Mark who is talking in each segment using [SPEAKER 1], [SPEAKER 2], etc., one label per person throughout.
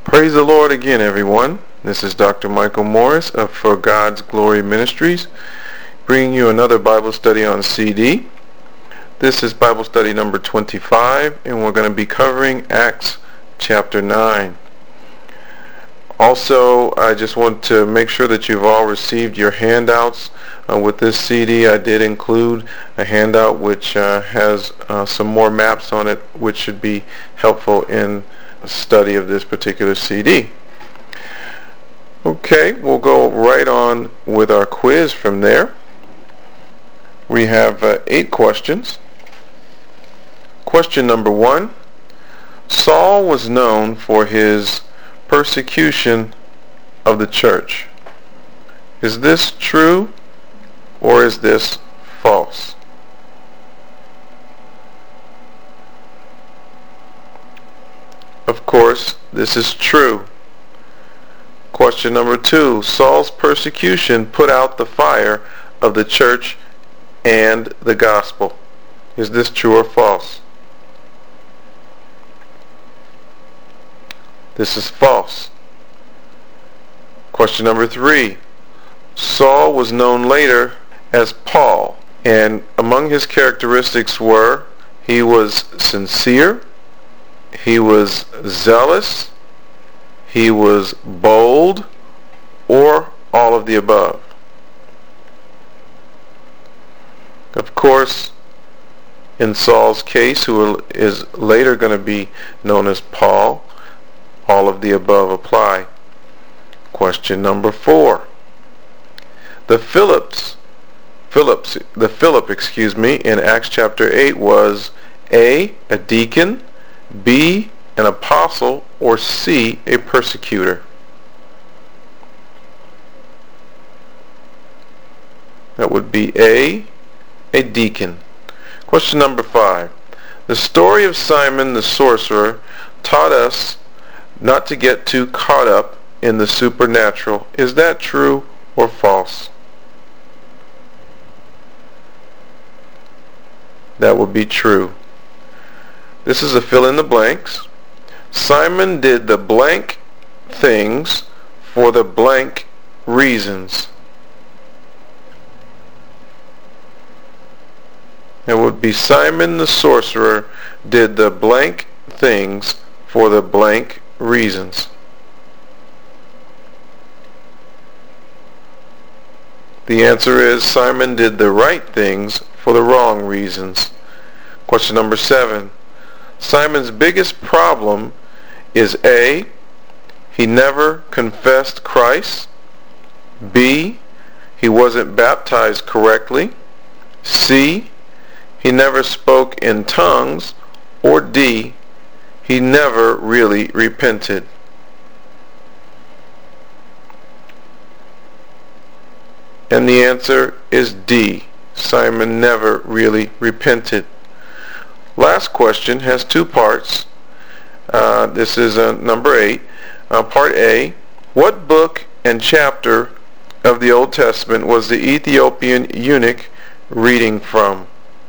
[SPEAKER 1] Praise the Lord again, everyone. This is Dr. Michael Morris of For God's Glory Ministries, bringing you another Bible study on CD. This is Bible study number 25, and we're going to be covering Acts chapter 9. Also, I just want to make sure that you've all received your handouts with this CD. I did include a handout which has some more maps on it, which should be helpful in study of this particular CD. Okay, we'll go right on with our quiz from there. We have 8 questions. Question number 1. Saul was known for his persecution of the church. Is this true or is this false? Of course, this is true. Question number 2. Saul's persecution put out the fire of the church and the gospel. Is this true or false? This is false. Question number 3. Saul was known later as Paul, and among his characteristics were he was sincere, he was zealous, he was bold, or all of the above. Of course, in Saul's case, who is later going to be known as Paul, all of the above apply. Question number 4. The Philip in Acts chapter 8 was A, a deacon, B, an apostle, or C, a persecutor. That would be A deacon. Question number 5. The story of Simon the sorcerer taught us not to get too caught up in the supernatural. Is that true or false? That would be true. This is a fill in the blanks. Simon did the blank things for the blank reasons. It would be Simon the sorcerer did the blank things for the blank reasons. The answer is Simon did the right things for the wrong reasons. Question number 7. Simon's biggest problem is A, he never confessed Christ, B, he wasn't baptized correctly, C, he never spoke in tongues, or D, he never really repented. And the answer is D, Simon never really repented. Last question has 2 parts. This is number 8. Part A. What book and chapter of the Old Testament was the Ethiopian eunuch reading from?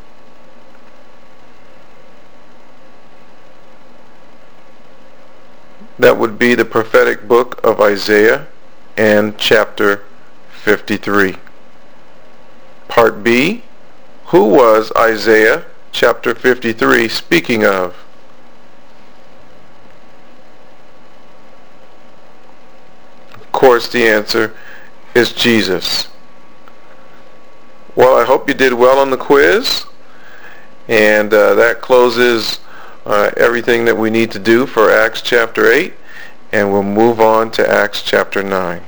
[SPEAKER 1] That would be the prophetic book of Isaiah and chapter 53. Part B. Who was Isaiah chapter 53 speaking of? Of course, the answer is Jesus. Well, I hope you did well on the quiz, and that closes everything that we need to do for Acts chapter 8, and we'll move on to Acts chapter 9.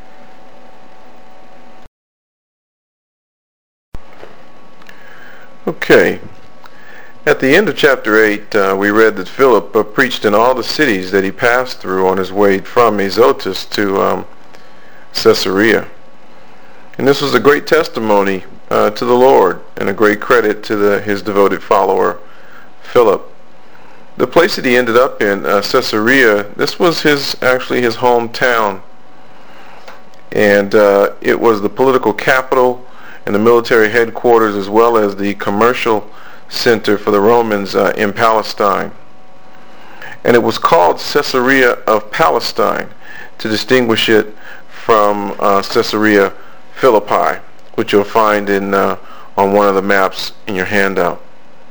[SPEAKER 1] Okay. At the end of chapter 8, we read that Philip preached in all the cities that he passed through on his way from Azotus to Caesarea. And this was a great testimony to the Lord and a great credit to his devoted follower, Philip. The place that he ended up in, Caesarea, this was actually his hometown. And it was the political capital and the military headquarters, as well as the commercial center for the Romans in Palestine. And it was called Caesarea of Palestine to distinguish it from Caesarea Philippi, which you'll find on one of the maps in your handout.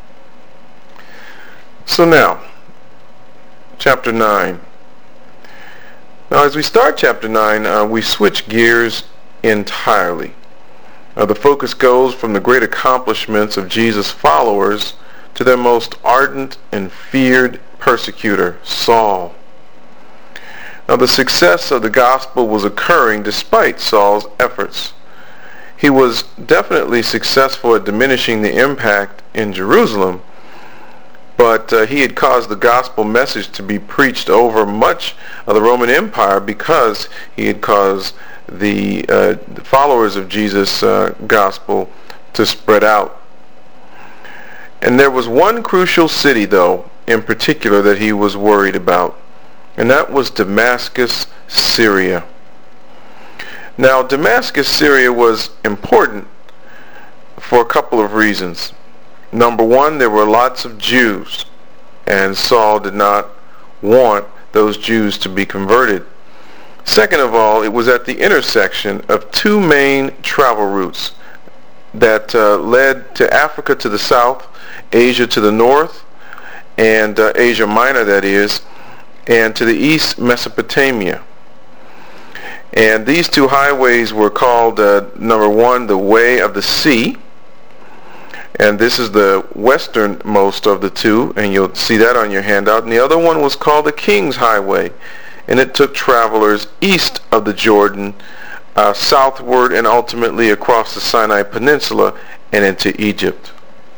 [SPEAKER 1] So now, chapter 9. Now as we start chapter 9, we switch gears entirely. The focus goes from the great accomplishments of Jesus' followers to their most ardent and feared persecutor, Saul. Now the success of the gospel was occurring despite Saul's efforts. He was definitely successful at diminishing the impact in Jerusalem, but he had caused the gospel message to be preached over much of the Roman Empire because he had caused the followers of Jesus' gospel to spread out. And there was one crucial city, though, in particular that he was worried about, and that was Damascus, Syria. Now, Damascus, Syria was important for a couple of reasons. Number one, there were lots of Jews, and Saul did not want those Jews to be converted. Second of all, it was at the intersection of two main travel routes that led to Africa to the south, Asia to the north, and Asia Minor, that is, and to the east, Mesopotamia. And these two highways were called, number one, the Way of the Sea, and this is the westernmost of the two, and you'll see that on your handout. And the other one was called the King's Highway, and it took travelers east of the Jordan, southward, and ultimately across the Sinai Peninsula and into Egypt.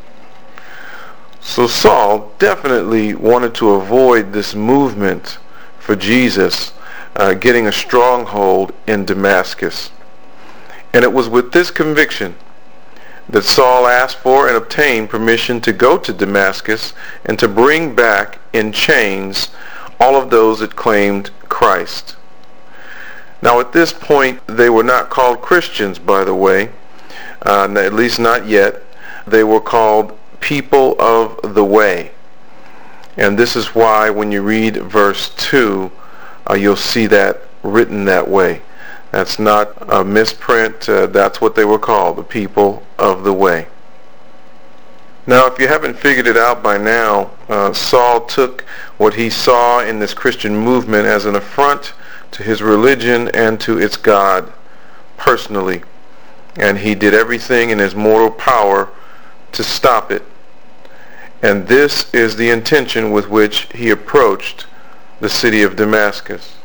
[SPEAKER 1] So Saul definitely wanted to avoid this movement for Jesus getting a stronghold in Damascus. And it was with this conviction that Saul asked for and obtained permission to go to Damascus and to bring back in chains all of those that claimed Christ. Now at this point, they were not called Christians, by the way, at least not yet. They were called people of the way. And this is why when you read verse 2, you'll see that written that way. That's not a misprint. That's what they were called, the people of the way. Now, if you haven't figured it out by now, Saul took what he saw in this Christian movement as an affront to his religion and to its God personally. And he did everything in his mortal power to stop it. And this is the intention with which he approached the city of Damascus.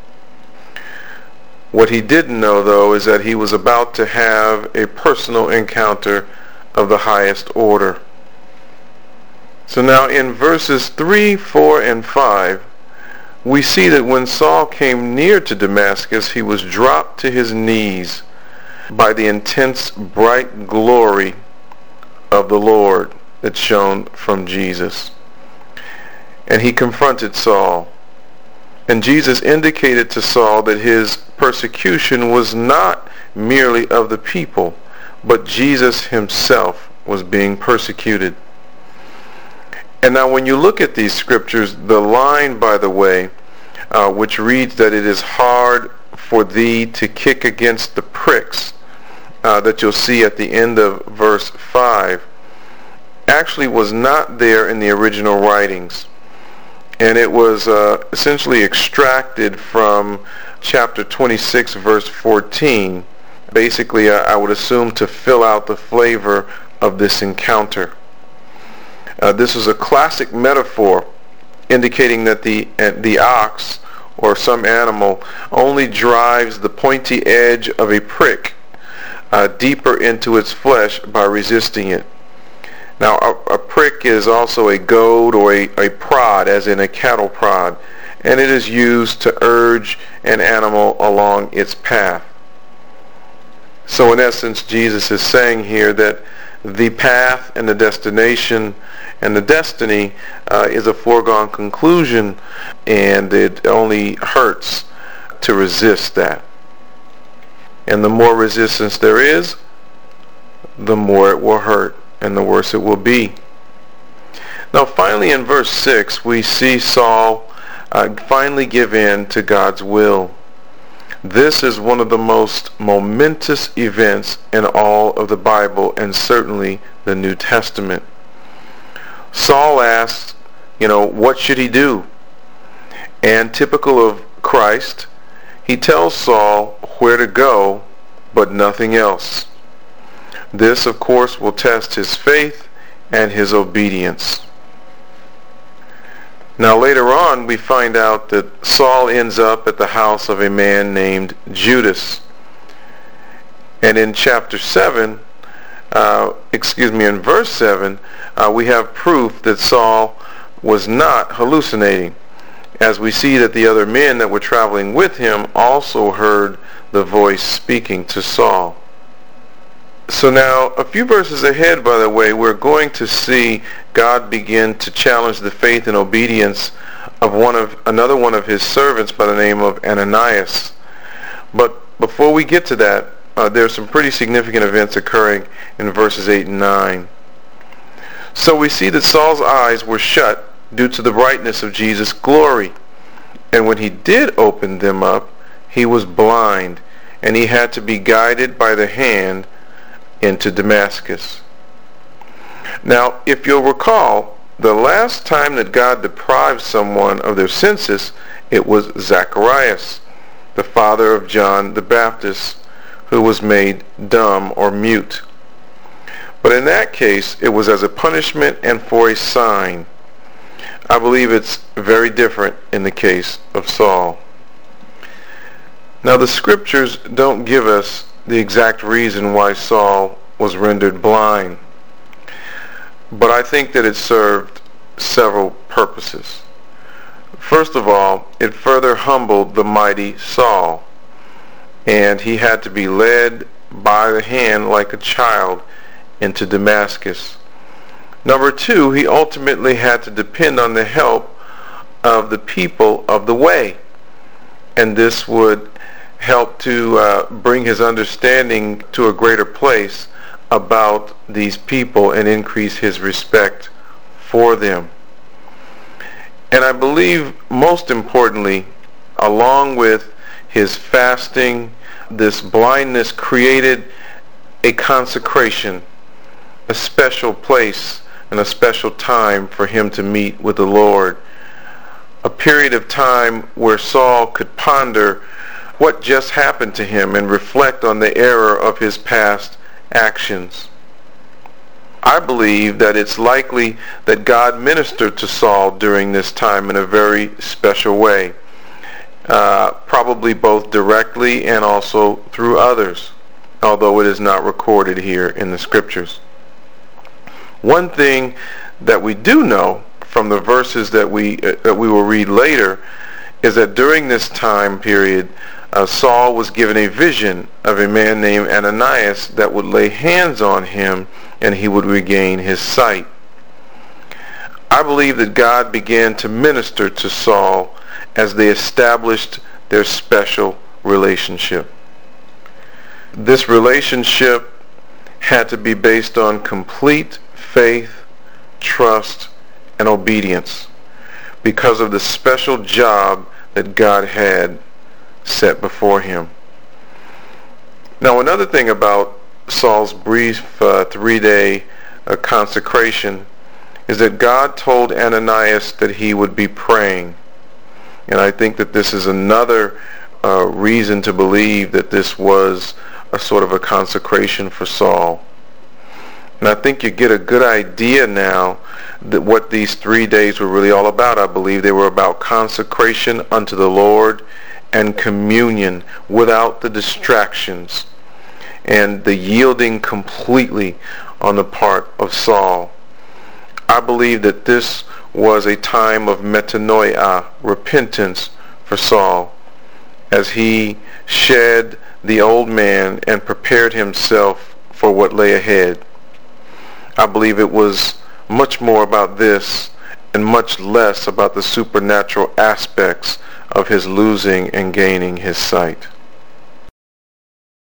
[SPEAKER 1] What he didn't know, though, is that he was about to have a personal encounter of the highest order. So now in verses 3, 4, and 5, we see that when Saul came near to Damascus, he was dropped to his knees by the intense bright glory of the Lord that shone from Jesus. And he confronted Saul. And Jesus indicated to Saul that his persecution was not merely of the people, but Jesus himself was being persecuted. And now when you look at these scriptures, the line, by the way, which reads that it is hard for thee to kick against the pricks, that you'll see at the end of verse 5, actually was not there in the original writings. And it was essentially extracted from chapter 26, verse 14. Basically, I would assume to fill out the flavor of this encounter. This is a classic metaphor indicating that the ox or some animal only drives the pointy edge of a prick deeper into its flesh by resisting it. Now, a prick is also a goad or a prod, as in a cattle prod, and it is used to urge an animal along its path. So in essence, Jesus is saying here that the path and the destination and the destiny is a foregone conclusion, and it only hurts to resist that. And the more resistance there is, the more it will hurt and the worse it will be. Now finally in verse 6 we see Saul finally give in to God's will. This is one of the most momentous events in all of the Bible and certainly the New Testament. Saul asks, what should he do? And typical of Christ, he tells Saul where to go, but nothing else. This, of course, will test his faith and his obedience. Now later on we find out that Saul ends up at the house of a man named Judas. And in chapter 7, in verse 7, we have proof that Saul was not hallucinating, as we see that the other men that were traveling with him also heard the voice speaking to Saul. So now, a few verses ahead, by the way, we're going to see God begin to challenge the faith and obedience of another one of his servants by the name of Ananias. But before we get to that, there are some pretty significant events occurring in verses 8 and 9. So we see that Saul's eyes were shut due to the brightness of Jesus' glory. And when he did open them up, he was blind, and he had to be guided by the hand into Damascus. Now, if you'll recall, the last time that God deprived someone of their senses, it was Zacharias, the father of John the Baptist, who was made dumb or mute. But in that case, it was as a punishment and for a sign. I believe it's very different in the case of Saul. Now, the scriptures don't give us the exact reason why Saul was rendered blind, but I think that it served several purposes. First of all, it further humbled the mighty Saul, and he had to be led by the hand like a child into Damascus. Number two, he ultimately had to depend on the help of the people of the way, and this would help to bring his understanding to a greater place about these people and increase his respect for them. And I believe most importantly, along with his fasting, this blindness created a consecration, a special place and a special time for him to meet with the Lord. A period of time where Saul could ponder what just happened to him and reflect on the error of his past actions. I believe that it's likely that God ministered to Saul during this time in a very special way, probably both directly and also through others, although it is not recorded here in the scriptures. One thing that we do know from the verses that we will read later is that during this time period, Saul was given a vision of a man named Ananias that would lay hands on him and he would regain his sight. I believe that God began to minister to Saul as they established their special relationship. This relationship had to be based on complete faith, trust, and obedience because of the special job that God had set before him. Now, another thing about Saul's brief 3-day consecration is that God told Ananias that he would be praying. And I think that this is another reason to believe that this was a sort of a consecration for Saul. And I think you get a good idea now that what these 3 days were really all about. I believe they were about consecration unto the Lord and communion without the distractions and the yielding completely on the part of Saul. I believe that this was a time of metanoia, repentance for Saul, as he shed the old man and prepared himself for what lay ahead. I believe it was much more about this and much less about the supernatural aspects of his losing and gaining his sight.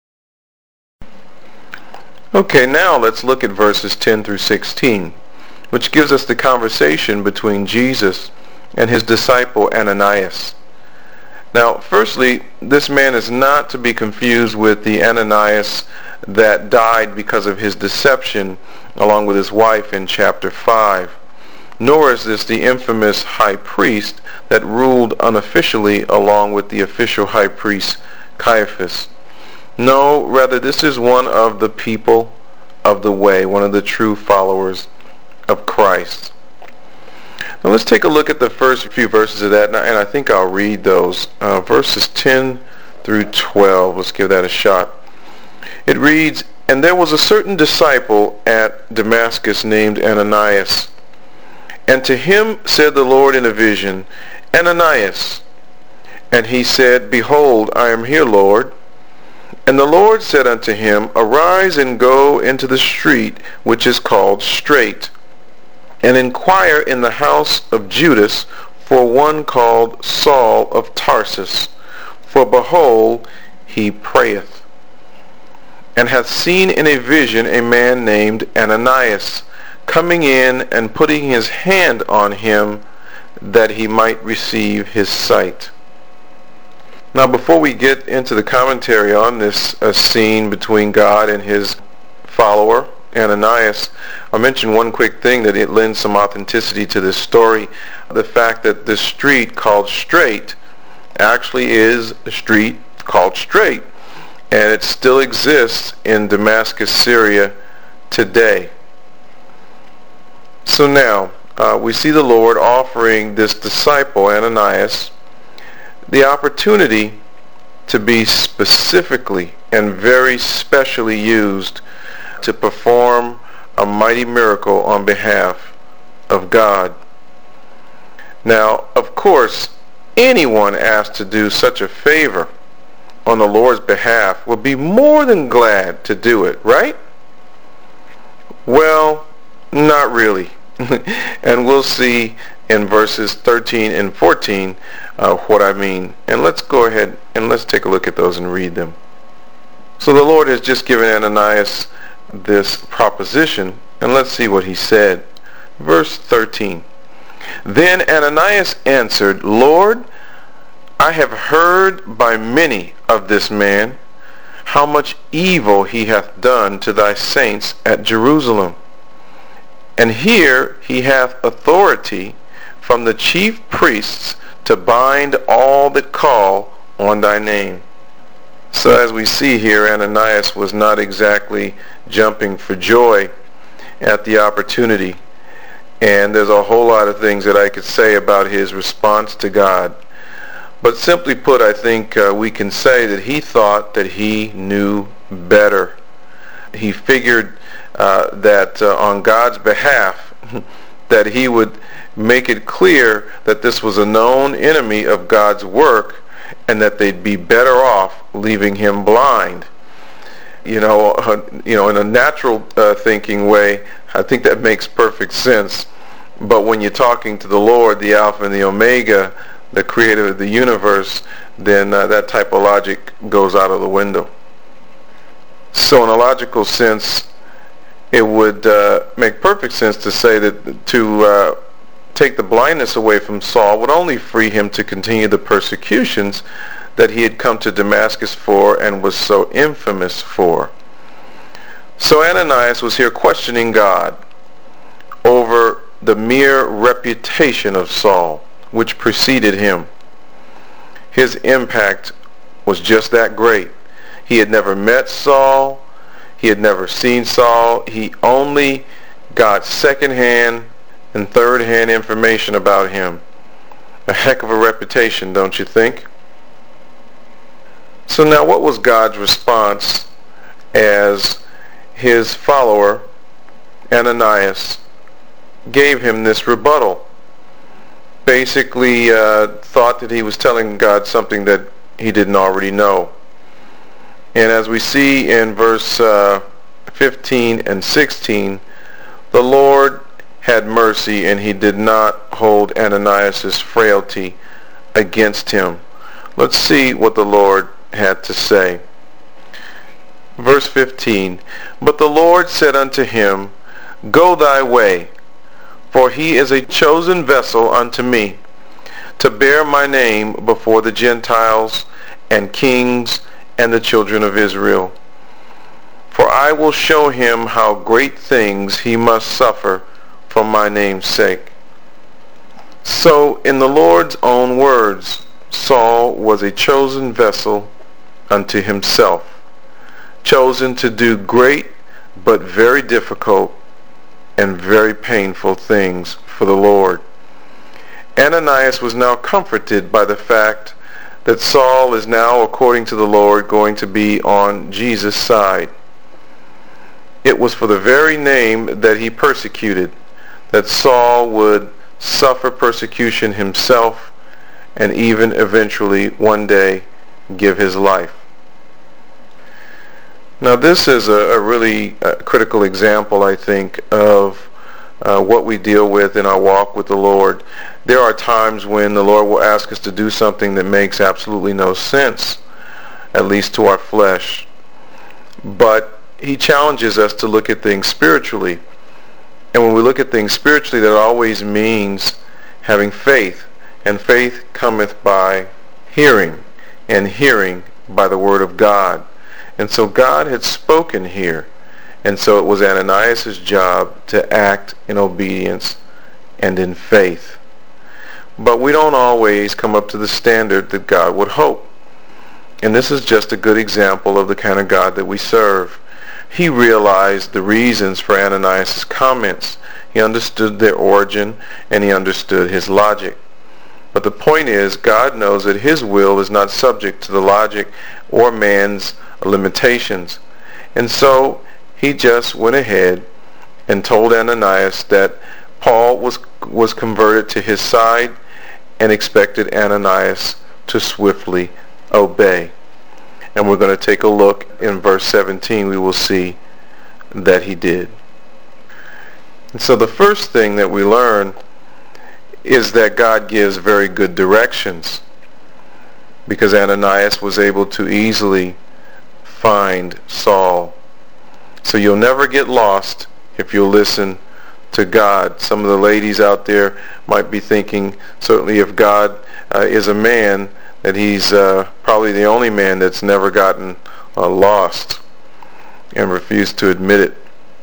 [SPEAKER 1] Okay, now let's look at verses 10 through 16. which gives us the conversation between Jesus and his disciple Ananias. Now, firstly, this man is not to be confused with the Ananias that died because of his deception along with his wife in chapter 5. Nor is this the infamous high priest that ruled unofficially along with the official high priest Caiaphas. No, rather this is one of the people of the way, one of the true followers of Christ. Now let's take a look at the first few verses of that, and I think I'll read those. Verses 10 through 12. Let's give that a shot. It reads, "And there was a certain disciple at Damascus named Ananias. And to him said the Lord in a vision, Ananias. And he said, Behold, I am here, Lord. And the Lord said unto him, Arise and go into the street which is called Straight, and inquire in the house of Judas for one called Saul of Tarsus. For behold, he prayeth, and hath seen in a vision a man named Ananias, coming in and putting his hand on him, that he might receive his sight." Now, before we get into the commentary on this scene between God and his follower, Ananias, I'll mention one quick thing that it lends some authenticity to this story. The fact that this street called Straight actually is a street called Straight, and it still exists in Damascus, Syria today. So now, we see the Lord offering this disciple, Ananias, the opportunity to be specifically and very specially used to perform a mighty miracle on behalf of God. Now, of course, anyone asked to do such a favor on the Lord's behalf would be more than glad to do it, right? Well, not really. And we'll see in verses 13 and 14 what I mean. And let's go ahead and let's take a look at those and read them. So the Lord has just given Ananias this proposition, and let's see what he said. Verse 13. "Then Ananias answered, Lord, I have heard by many of this man how much evil he hath done to thy saints at Jerusalem. And here he hath authority from the chief priests to bind all that call on thy name." So as we see here, Ananias was not exactly jumping for joy at the opportunity. And there's a whole lot of things that I could say about his response to God. But simply put, I think we can say that he thought that he knew better. He figured that on God's behalf that he would make it clear that this was a known enemy of God's work and that they'd be better off leaving him blind. In a natural thinking way, I think that makes perfect sense. But when you're talking to the Lord, the Alpha and the Omega, the creator of the universe, then that type of logic goes out of the window. So in a logical sense, it would make perfect sense to say that to take the blindness away from Saul would only free him to continue the persecutions that he had come to Damascus for and was so infamous for. So Ananias was here questioning God over the mere reputation of Saul, which preceded him. His impact was just that great. He had never met Saul. He had never seen Saul. He only got second-hand and third-hand information about him. A heck of a reputation, don't you think? So now what was God's response as his follower, Ananias, gave him this rebuttal? Basically thought that he was telling God something that he didn't already know. And as we see in verse 15 and 16, the Lord had mercy and he did not hold Ananias' frailty against him. Let's see what the Lord had to say. Verse 15, "But the Lord said unto him, Go thy way, For he is a chosen vessel unto me, to bear my name before the Gentiles and kings and the children of Israel. For I will show him how great things he must suffer for my name's sake. So, in the Lord's own words, Saul was a chosen vessel unto himself, chosen to do great but very difficult and very painful things for the Lord. Ananias was now comforted by the fact that Saul is now, according to the Lord, going to be on Jesus' side. It was for the very name that he persecuted that Saul would suffer persecution himself and even eventually one day give his life. Now this is a really critical example, I think, of what we deal with in our walk with the Lord. There are times when the Lord will ask us to do something that makes absolutely no sense, at least to our flesh. But he challenges us to look at things spiritually. And when we look at things spiritually, that always means having faith. And faith cometh by hearing, and hearing by the word of God. And so God had spoken here. And so it was Ananias' job to act in obedience and in faith. But we don't always come up to the standard that God would hope. And this is just a good example of the kind of God that we serve. He realized the reasons for Ananias' comments. He understood their origin and he understood his logic. But the point is, God knows that his will is not subject to the logic or man's limitations. And so he just went ahead and told Ananias that Paul was converted to his side and expected Ananias to swiftly obey. And we're going to take a look in verse 17. We will see that he did. And so the first thing that we learn is that God gives very good directions, because Ananias was able to easily find Saul. So you'll never get lost if you'll listen to God. Some of the ladies out there might be thinking, certainly if God is a man, that he's probably the only man that's never gotten lost and refused to admit it.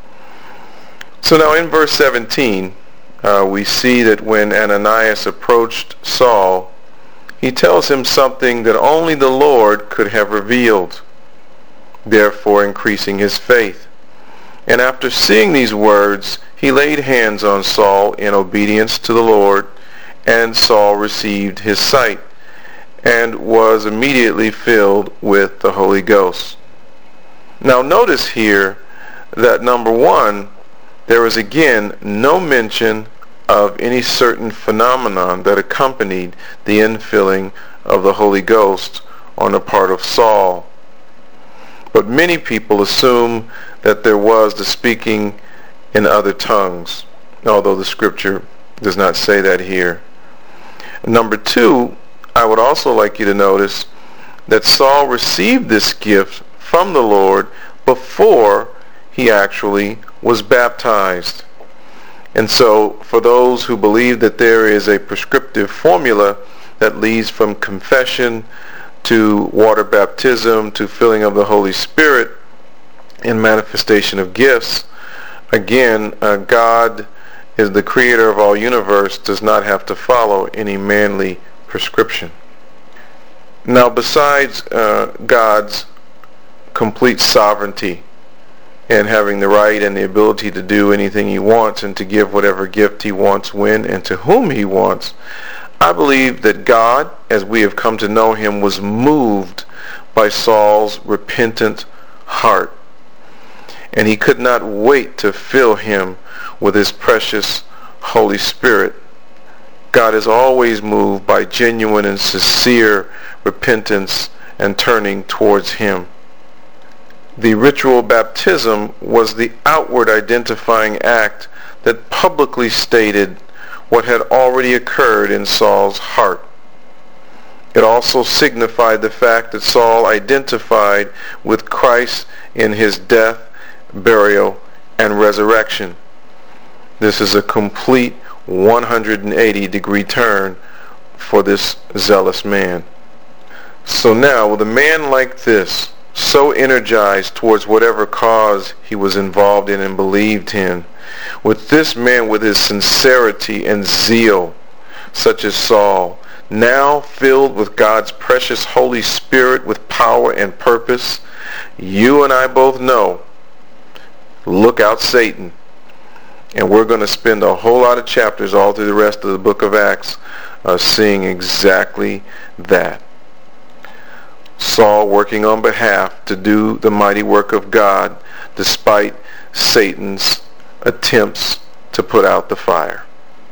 [SPEAKER 1] So now in verse 17, we see that when Ananias approached Saul, he tells him something that only the Lord could have revealed, therefore increasing his faith. And after seeing these words, he laid hands on Saul in obedience to the Lord, and Saul received his sight and was immediately filled with the Holy Ghost. Now notice here that number one, there is again no mention of any certain phenomenon that accompanied the infilling of the Holy Ghost on the part of Saul. But many people assume that there was the speaking in other tongues, although the scripture does not say that here. Number two, I would also like you to notice that Saul received this gift from the Lord before he actually was baptized. And so for those who believe that there is a prescriptive formula that leads from confession to water baptism to filling of the Holy Spirit and manifestation of gifts, again, God is the creator of all universe, does not have to follow any manly prescription. Now, besides God's complete sovereignty and having the right and the ability to do anything he wants and to give whatever gift he wants, when and to whom he wants, I believe that God, as we have come to know him, was moved by Saul's repentant heart. And he could not wait to fill him with his precious Holy Spirit. God is always moved by genuine and sincere repentance and turning towards him. The ritual baptism was the outward identifying act that publicly stated what had already occurred in Saul's heart. It also signified the fact that Saul identified with Christ in his death, burial, and resurrection. This is a complete 180-degree turn for this zealous man. So now, with a man like this, so energized towards whatever cause he was involved in and believed in, with this man with his sincerity and zeal, such as Saul, now filled with God's precious Holy Spirit with power and purpose, you and I both know, look out Satan. And we're going to spend a whole lot of chapters all through the rest of the book of Acts seeing exactly that. Saul working on behalf to do the mighty work of God despite Satan's attempts to put out the fire.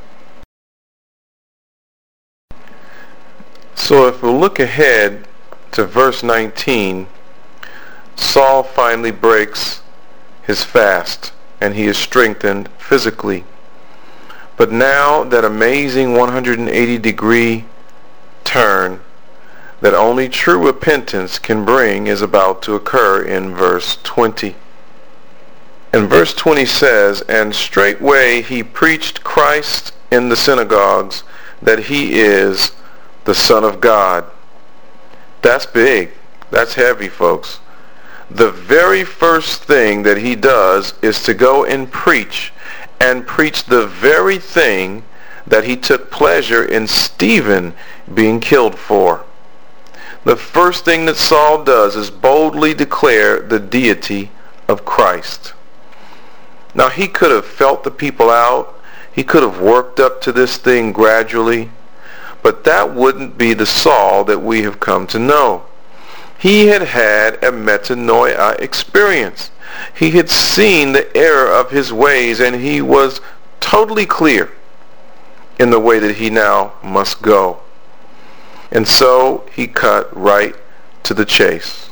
[SPEAKER 1] So if we look ahead to verse 19, Saul finally breaks his fast and he is strengthened physically. But now that amazing 180-degree turn that only true repentance can bring is about to occur in verse 20. And verse 20 says, "And straightway he preached Christ in the synagogues, that he is the Son of God." That's big. That's heavy, folks. The very first thing that he does is to go and preach the very thing that he took pleasure in Stephen being killed for. The first thing that Saul does is boldly declare the deity of Christ. Now, he could have felt the people out. He could have worked up to this thing gradually. But that wouldn't be the Saul that we have come to know. He had had a metanoia experience. He had seen the error of his ways, and he was totally clear in the way that he now must go. And so he cut right to the chase.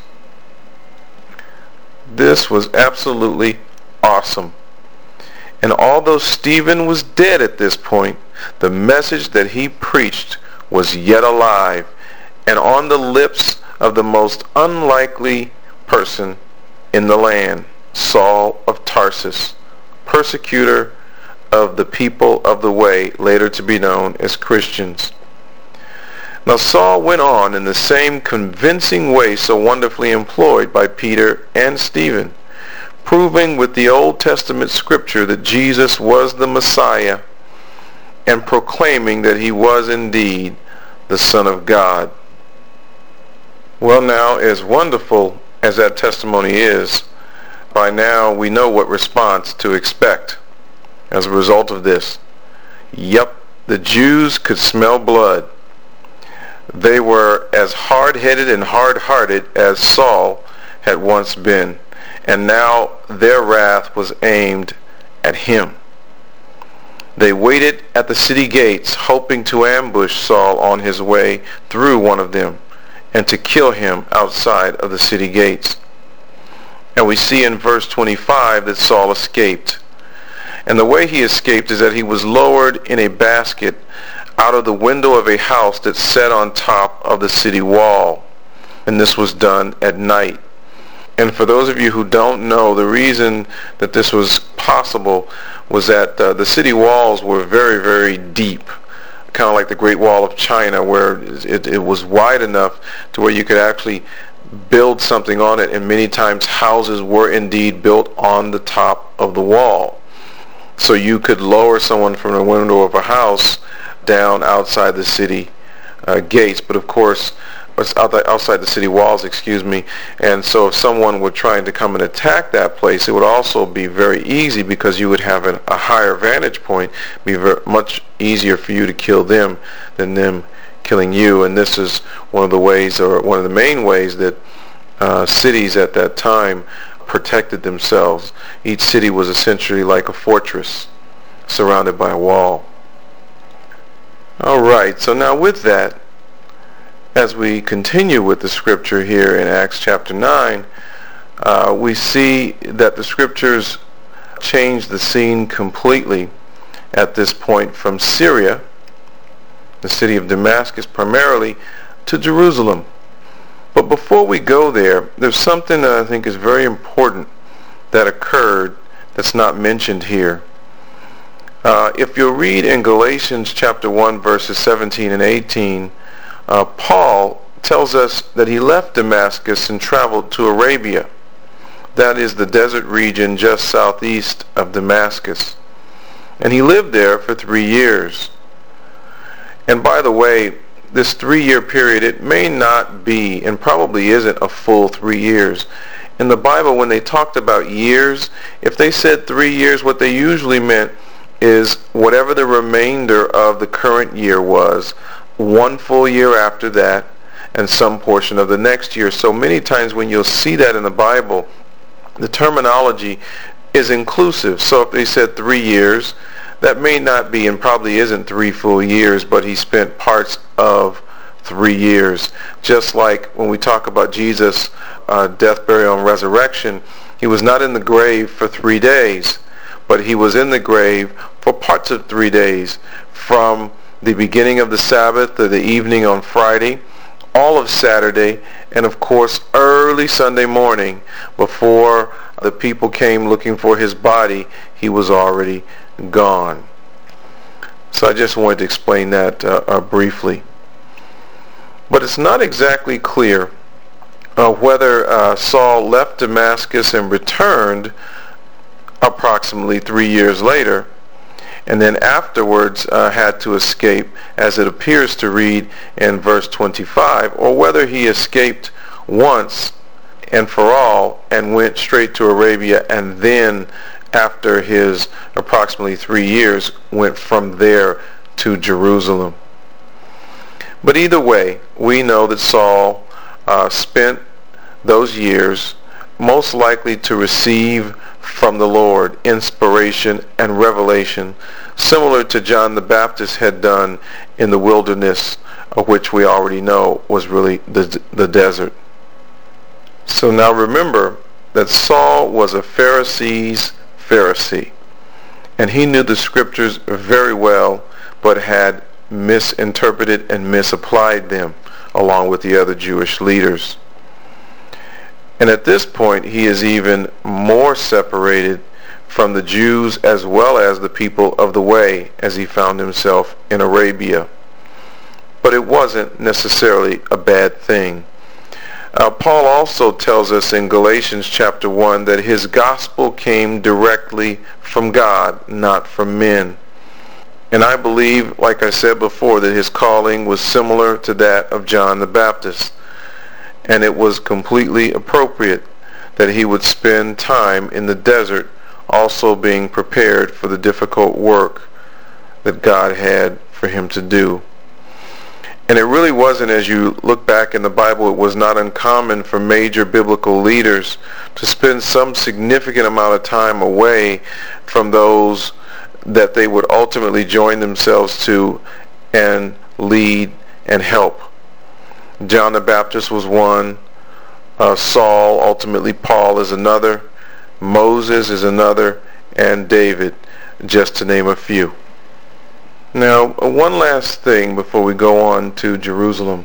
[SPEAKER 1] This was absolutely awesome. And although Stephen was dead at this point, the message that he preached was yet alive and on the lips of the most unlikely person in the land, Saul of Tarsus, persecutor of the people of the way, later to be known as Christians. Now Saul went on in the same convincing way so wonderfully employed by Peter and Stephen, proving with the Old Testament scripture that Jesus was the Messiah and proclaiming that he was indeed the Son of God. Well, now, as wonderful as that testimony is, by now we know what response to expect as a result of this. Yep, the Jews could smell blood. They were as hard-headed and hard-hearted as Saul had once been, and now their wrath was aimed at him. They waited at the city gates, hoping to ambush Saul on his way through one of them and to kill him outside of the city gates. And we see in verse 25 that Saul escaped. And the way he escaped is that he was lowered in a basket out of the window of a house that sat on top of the city wall. And this was done at night. And for those of you who don't know, the reason that this was possible was that the city walls were very, very deep, kind of like the Great Wall of China, where it was wide enough to where you could actually build something on it, and many times houses were indeed built on the top of the wall. So you could lower someone from the window of a house down outside the city gates, but of course outside the city walls, and so if someone were trying to come and attack that place, it would also be very easy because you would have a higher vantage point, be much easier for you to kill them than them killing you. And this is one of the ways, or one of the main ways, that cities at that time protected themselves. Each city was essentially like a fortress surrounded by a wall. All right, so now with that, as we continue with the scripture here in Acts chapter 9, we see that the scriptures change the scene completely at this point from Syria, the city of Damascus primarily, to Jerusalem. But before we go there, there's something that I think is very important that occurred that's not mentioned here. If you'll read in Galatians chapter 1 verses 17 and 18, Paul tells us that he left Damascus and traveled to Arabia. That is the desert region just southeast of Damascus. And he lived there for 3 years. And by the way, this 3-year period, it may not be and probably isn't a full 3 years. In the Bible, when they talked about years, if they said 3 years, what they usually meant is whatever the remainder of the current year was, 1 full year after that, and some portion of the next year. So many times when you'll see that in the Bible, the terminology is inclusive. So if they said 3 years, that may not be and probably isn't 3 full years, but he spent parts of 3 years. Just like when we talk about Jesus' death, burial, and resurrection, he was not in the grave for 3 days, but he was in the grave for parts of 3 days, from the beginning of the Sabbath to the evening on Friday, all of Saturday, and of course early Sunday morning. Before the people came looking for his body, he was already gone. So I just wanted to explain that briefly. But it's not exactly clear whether Saul left Damascus and returned approximately 3 years later, and then afterwards had to escape, as it appears to read in verse 25, or whether he escaped once and for all and went straight to Arabia, and then after his approximately 3 years went from there to Jerusalem. But either way, we know that Saul spent those years most likely to receive from the Lord inspiration and revelation, similar to John the Baptist had done in the wilderness, of which we already know was really the desert. So now remember that Saul was a Pharisee's Pharisee, and he knew the scriptures very well, but had misinterpreted and misapplied them along with the other Jewish leaders. And at this point, he is even more separated from the Jews as well as the people of the way, as he found himself in Arabia. But it wasn't necessarily a bad thing. Paul also tells us in Galatians chapter 1 that his gospel came directly from God, not from men. And I believe, like I said before, that his calling was similar to that of John the Baptist. And it was completely appropriate that he would spend time in the desert, also being prepared for the difficult work that God had for him to do. And it really wasn't, as you look back in the Bible, it was not uncommon for major biblical leaders to spend some significant amount of time away from those that they would ultimately join themselves to and lead and help. John the Baptist was one. Saul, ultimately Paul, is another. Moses is another. And David, just to name a few. Now, one last thing before we go on to Jerusalem.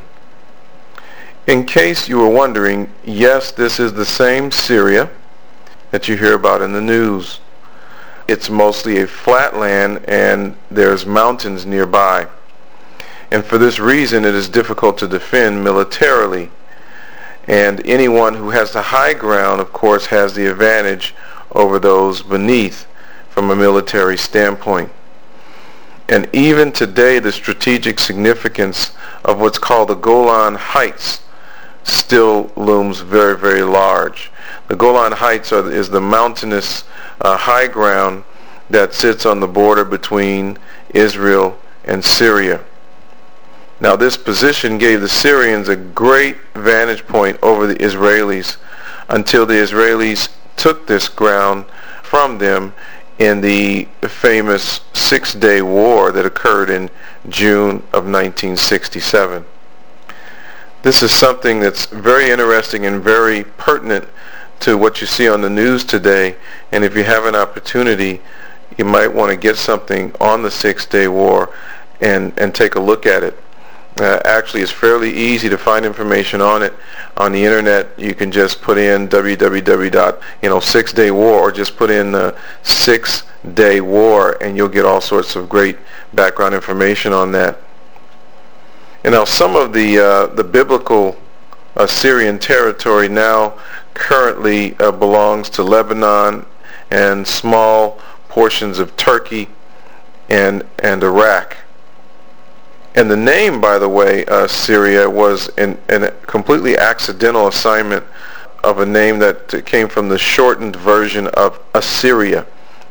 [SPEAKER 1] In case you were wondering, yes, this is the same Syria that you hear about in the news. It's mostly a flat land and there's mountains nearby. And for this reason, it is difficult to defend militarily. And anyone who has the high ground, of course, has the advantage over those beneath from a military standpoint. And even today, the strategic significance of what's called the Golan Heights still looms very, very large. The Golan Heights is the mountainous high ground that sits on the border between Israel and Syria. Now, this position gave the Syrians a great vantage point over the Israelis until the Israelis took this ground from them in the famous Six-Day War that occurred in June of 1967. This is something that's very interesting and very pertinent to what you see on the news today, and if you have an opportunity, you might want to get something on the Six-Day War and take a look at it. Actually, it's fairly easy to find information on it on the internet. You can just put in www.6 Day War, or just put in the 6 Day War, and you'll get all sorts of great background information on that. And now some of the biblical Assyrian territory now currently belongs to Lebanon and small portions of Turkey and Iraq. And the name, by the way, Syria, was a completely accidental assignment of a name that came from the shortened version of Assyria,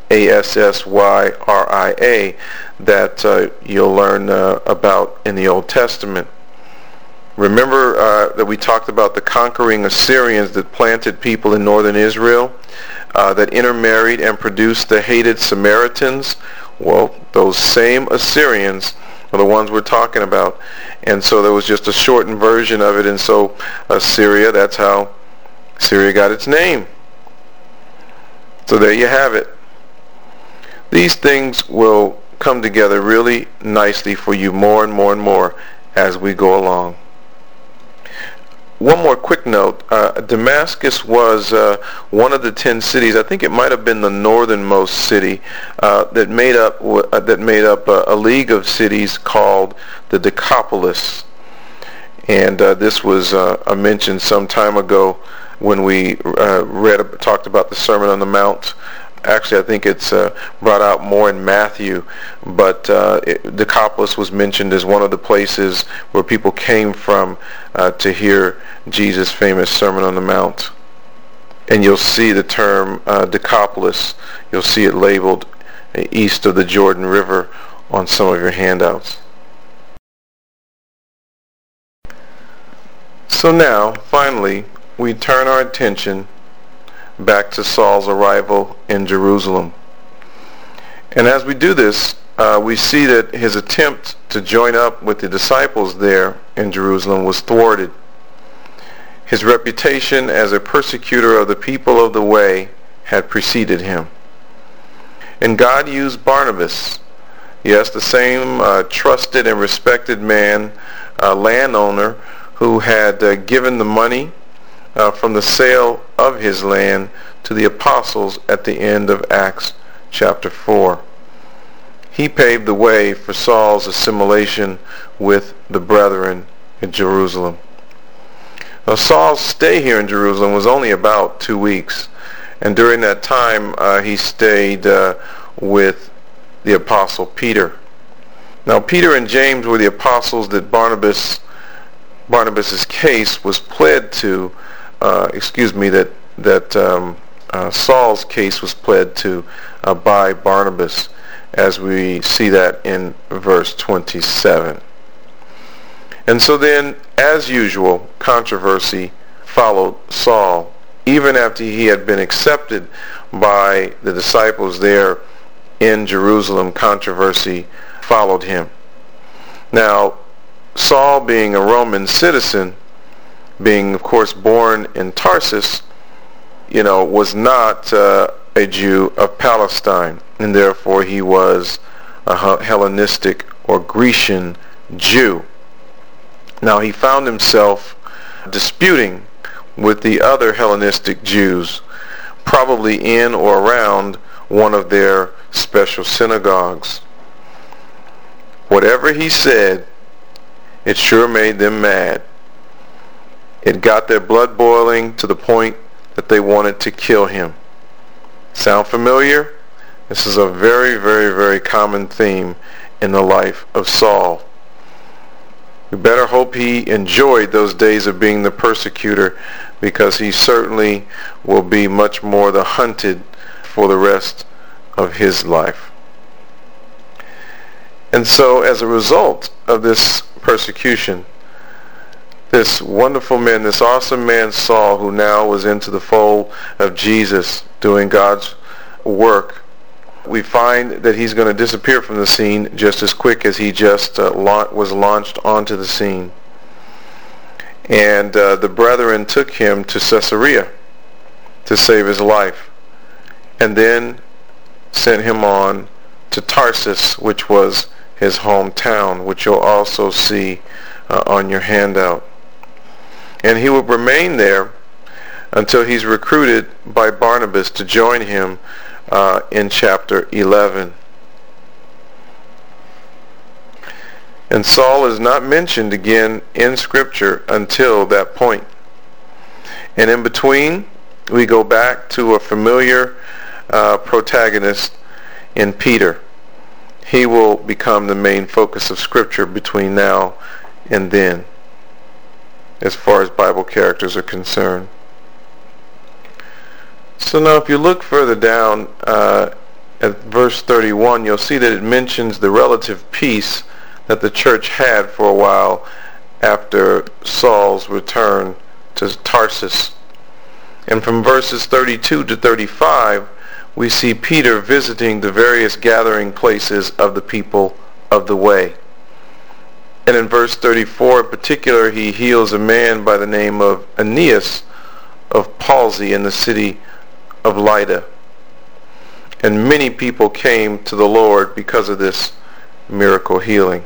[SPEAKER 1] Assyria, that you'll learn about in the Old Testament. Remember that we talked about the conquering Assyrians that planted people in northern Israel, that intermarried and produced the hated Samaritans? Well, those same Assyrians are the ones we're talking about. And so there was just a shortened version of it, and so Assyria, that's how Syria got its name. So there you have it. These things will come together really nicely for you more and more and more as we go along. One more quick note. Damascus was one of the 10 cities. I think it might have been the northernmost city that made up a league of cities called the Decapolis. And this was mentioned some time ago when we talked about the Sermon on the Mount. Actually, I think it's brought out more in Matthew, but Decapolis was mentioned as one of the places where people came from to hear Jesus' famous Sermon on the Mount. And you'll see the term Decapolis, you'll see it labeled east of the Jordan River on some of your handouts. So now, finally, we turn our attention back to Saul's arrival in Jerusalem. And as we do this, we see that his attempt to join up with the disciples there in Jerusalem was thwarted. His reputation as a persecutor of the people of the way had preceded him. And God used Barnabas, yes, the same trusted and respected man, landowner, who had given the money from the sale of his land to the apostles at the end of Acts chapter 4. He paved the way for Saul's assimilation with the brethren in Jerusalem. Now, Saul's stay here in Jerusalem was only about 2 weeks, and during that time he stayed with the apostle Peter. Now, Peter and James were the apostles that Barnabas's case was pled to. Saul's case was pled to by Barnabas, as we see that in verse 27. And so then, as usual, controversy followed Saul. Even after he had been accepted by the disciples there in Jerusalem, controversy followed him. Now, Saul, being a Roman citizen, being, of course, born in Tarsus, was not a Jew of Palestine, and therefore he was a Hellenistic or Grecian Jew. Now, he found himself disputing with the other Hellenistic Jews, probably in or around one of their special synagogues. Whatever he said, it sure made them mad. It got their blood boiling to the point that they wanted to kill him. Sound familiar? This is a very, very, very common theme in the life of Saul. We better hope he enjoyed those days of being the persecutor, because he certainly will be much more the hunted for the rest of his life. And so, as a result of this persecution, this wonderful man, this awesome man Saul, who now was into the fold of Jesus doing God's work, we find that he's going to disappear from the scene just as quick as he just was launched onto the scene. And the brethren took him to Caesarea to save his life, and then sent him on to Tarsus, which was his hometown, which you'll also see on your handout. And he will remain there until he's recruited by Barnabas to join him in chapter 11. And Saul is not mentioned again in Scripture until that point. And in between, we go back to a familiar protagonist in Peter. He will become the main focus of Scripture between now and then, as far as Bible characters are concerned. So now if you look further down at verse 31, you'll see that it mentions the relative peace that the church had for a while after Saul's return to Tarsus. And from verses 32 to 35, we see Peter visiting the various gathering places of the people of the way. And in verse 34 in particular, he heals a man by the name of Aeneas of palsy in the city of Lydda. And many people came to the Lord because of this miracle healing.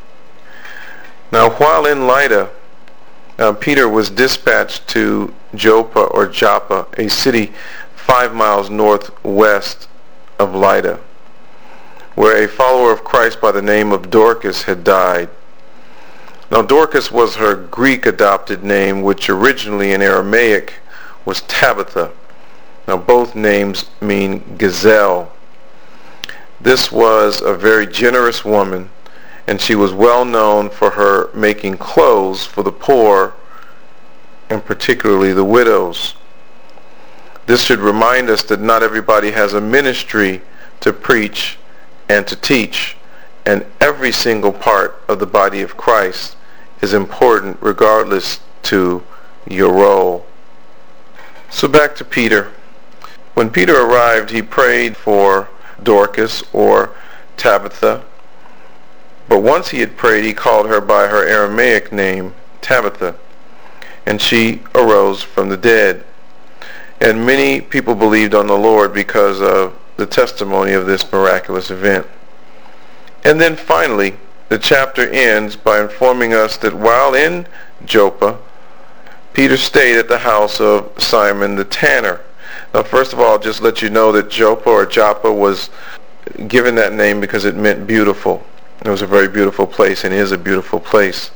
[SPEAKER 1] Now, while in Lydda, Peter was dispatched to Joppa, a city 5 miles northwest of Lydda, where a follower of Christ by the name of Dorcas had died. Now, Dorcas was her Greek adopted name, which originally in Aramaic was Tabitha. Now, both names mean gazelle. This was a very generous woman, and she was well known for her making clothes for the poor, and particularly the widows. This should remind us that not everybody has a ministry to preach and to teach, and every single part of the body of Christ is important regardless to your role. So back to Peter. When Peter arrived, he prayed for Dorcas, or Tabitha. But once he had prayed, he called her by her Aramaic name, Tabitha, and she arose from the dead. And many people believed on the Lord because of the testimony of this miraculous event. And then finally, the chapter ends by informing us that while in Joppa, Peter stayed at the house of Simon the tanner. Now, first of all, just let you know that Joppa or Joppa was given that name because it meant beautiful. It was a very beautiful place and is a beautiful place.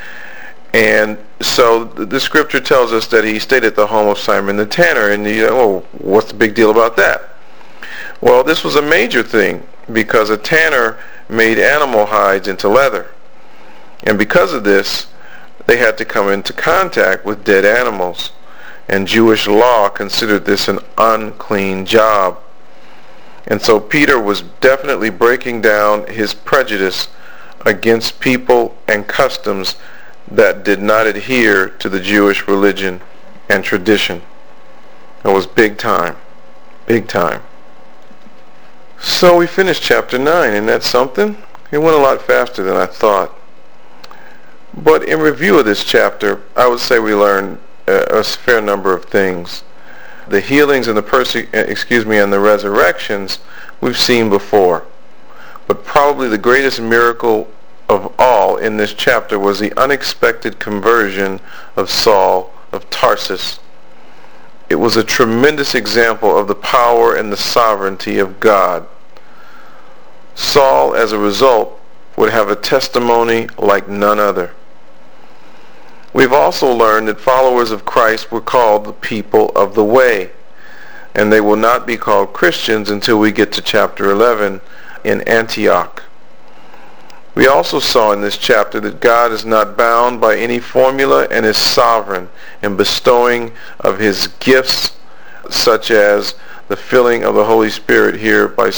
[SPEAKER 1] And so the scripture tells us that he stayed at the home of Simon the tanner. And you know, well, what's the big deal about that? Well, this was a major thing because a tanner made animal hides into leather. And because of this, they had to come into contact with dead animals. And Jewish law considered this an unclean job. And so Peter was definitely breaking down his prejudice against people and customs that did not adhere to the Jewish religion and tradition. It was big time. Big time. So we finished chapter 9, and that's something. It went a lot faster than I thought. But in review of this chapter, I would say we learned a fair number of things. The healings and the resurrections we've seen before. But probably the greatest miracle of all in this chapter was the unexpected conversion of Saul of Tarsus. It was a tremendous example of the power and the sovereignty of God. Saul, as a result, would have a testimony like none other. We've also learned that followers of Christ were called the people of the way, and they will not be called Christians until we get to chapter 11 in Antioch. We also saw in this chapter that God is not bound by any formula and is sovereign in bestowing of his gifts, such as the filling of the Holy Spirit here by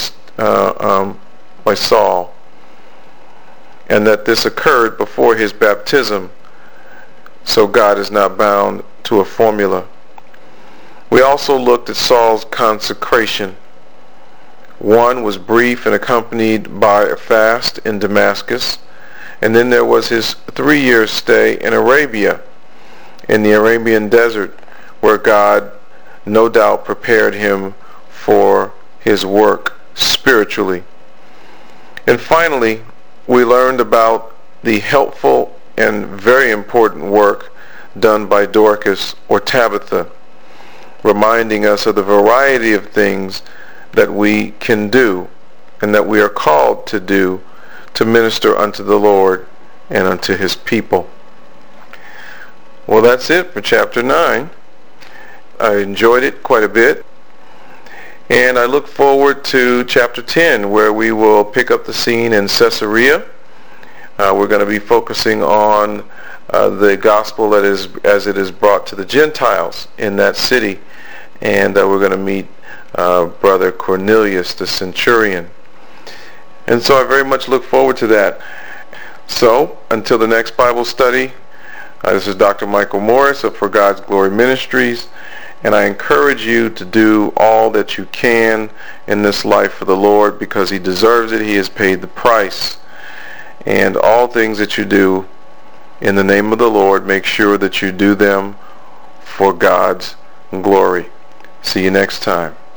[SPEAKER 1] Saul, and that this occurred before his baptism, so God is not bound to a formula. We also looked at Saul's consecration. One was brief and accompanied by a fast in Damascus, and then there was his 3-year stay in Arabia, in the Arabian desert, where God no doubt prepared him for his work spiritually. And finally, we learned about the helpful and very important work done by Dorcas or Tabitha, reminding us of the variety of things that we can do and that we are called to do to minister unto the Lord and unto his people. Well, that's it for chapter 9. I enjoyed it quite a bit. And I look forward to chapter 10, where we will pick up the scene in Caesarea. We're going to be focusing on the gospel that is as it is brought to the Gentiles in that city. And we're going to meet Brother Cornelius, the centurion. And so I very much look forward to that. So, until the next Bible study, this is Dr. Michael Morris of For God's Glory Ministries. And I encourage you to do all that you can in this life for the Lord, because he deserves it. He has paid the price. And all things that you do in the name of the Lord, make sure that you do them for God's glory. See you next time.